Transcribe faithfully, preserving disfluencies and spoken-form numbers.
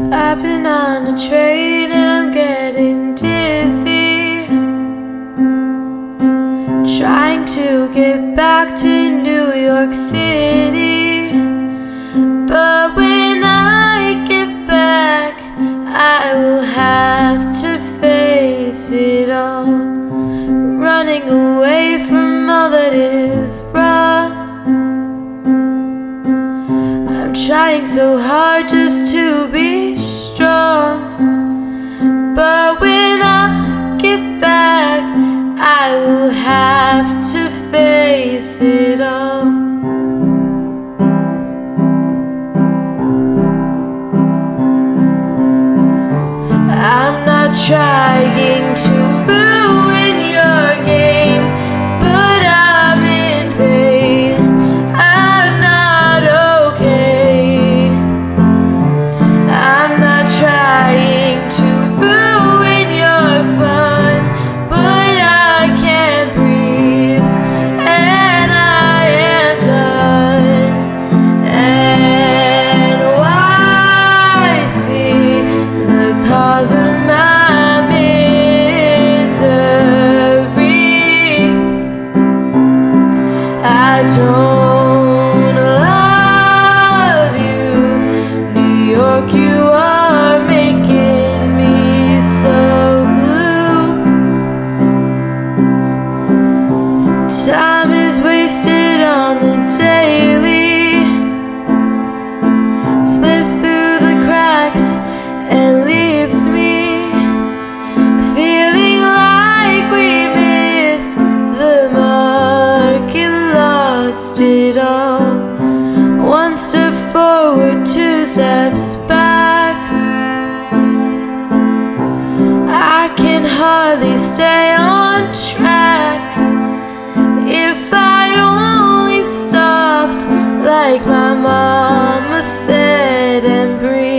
I've been on a train and I'm getting dizzy, trying to get back to New York City. But when I get back, I will have to face it all, running away from all that is wrong. I'm trying so hard just to be strong, but when I get back, I will have to face it all. I'm not trying to ruin your game, but I'm in pain. I'm not okay. I'm not trying to ruin your fun, but I can't breathe, and I am done. And why see the cause of my misery? I don't love you, New York, you are making me so blue. Time is wasted on the daily, slips through the cracks and leaves me feeling like we missed the mark and lost it all. One step forward, two steps back. I can hardly stay on track. If I only stopped like my mama said and breathed.